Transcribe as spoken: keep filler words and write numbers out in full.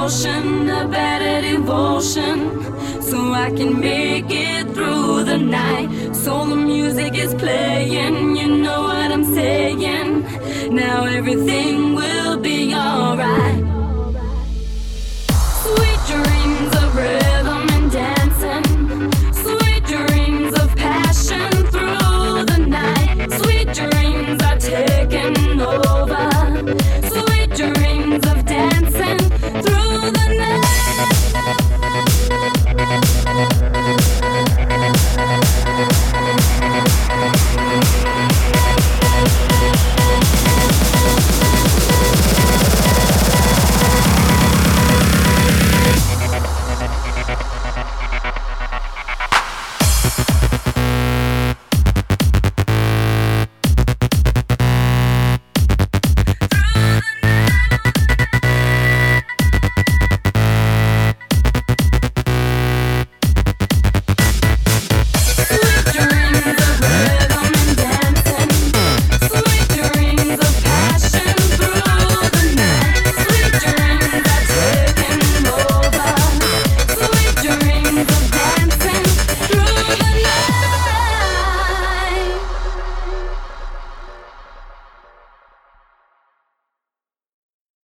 caution, a better devotion, so I can make it through the night. So the music is playing, you know what I'm saying. Now everything will be alright. Sweet dreams of rhythm and dancing, sweet dreams of passion through the night. Sweet dreams are taking over.